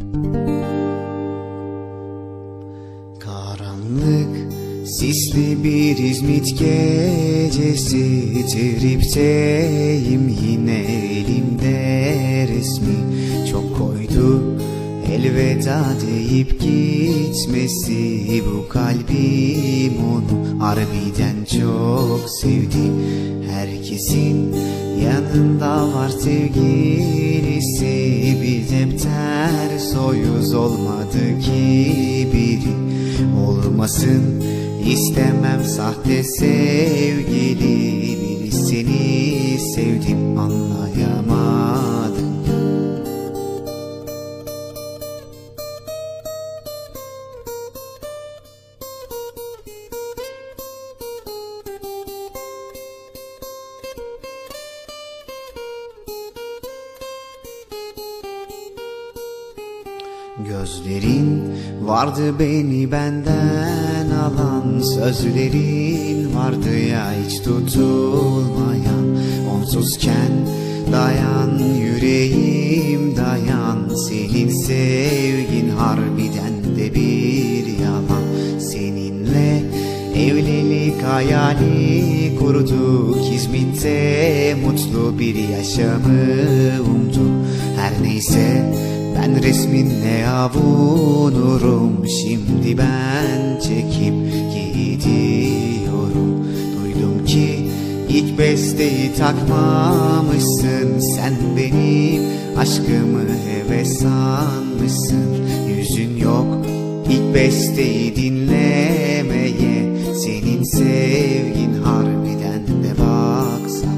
Karanlık, sisli bir İzmit gecesi, tripteyim yine elimde resmi. Çok koydu elveda deyip gitmesi, bu kalbim onu harbiden çok sevdi. Herkesin yanında var sevgilisi, biz hep ters oyuz, olmadı ki biri. Olmasın istemem sahte sevgili, birisini sevdim anlayamadım. Gözlerin vardı beni benden alan, sözlerin vardı ya hiç tutulmayan. Onsuzken dayan yüreğim dayan, senin sevgin harbiden de bir yalan. Seninle evlilik hayali kurduk, İzmit'te mutlu bir yaşamı umduk. Her neyse ben resminle avunurum, şimdi ben çekip gidiyorum. Duydum ki ilk besteyi takmamışsın, sen benim aşkımı heves sanmışsın. Yüzün yok ilk besteyi dinlemeye, senin sevgin harbiden de baksa.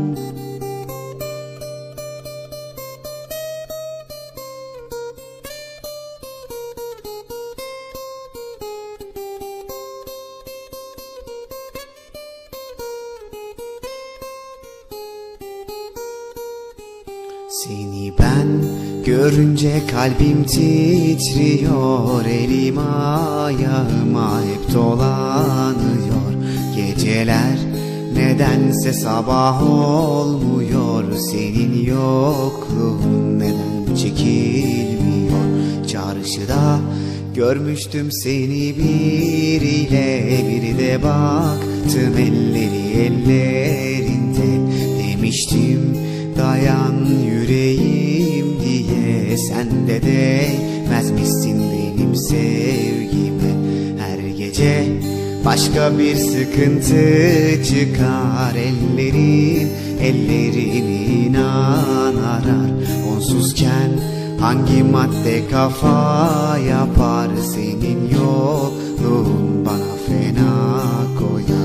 Seni ben görünce kalbim titriyor, elim ayağıma hep dolanıyor. Geceler nedense sabah olmuyor, senin yokluğun neden çekilmiyor. Çarşıda görmüştüm seni biriyle, biri de baktım elleri ellerinde. Demiştim dayan yüreğim diye, sen de değmezmişsin benim sevgime. Her gece başka bir sıkıntı çıkar, ellerin inan arar. Onsuzken hangi madde kafa yapar, senin yokluğun bana fena koyar.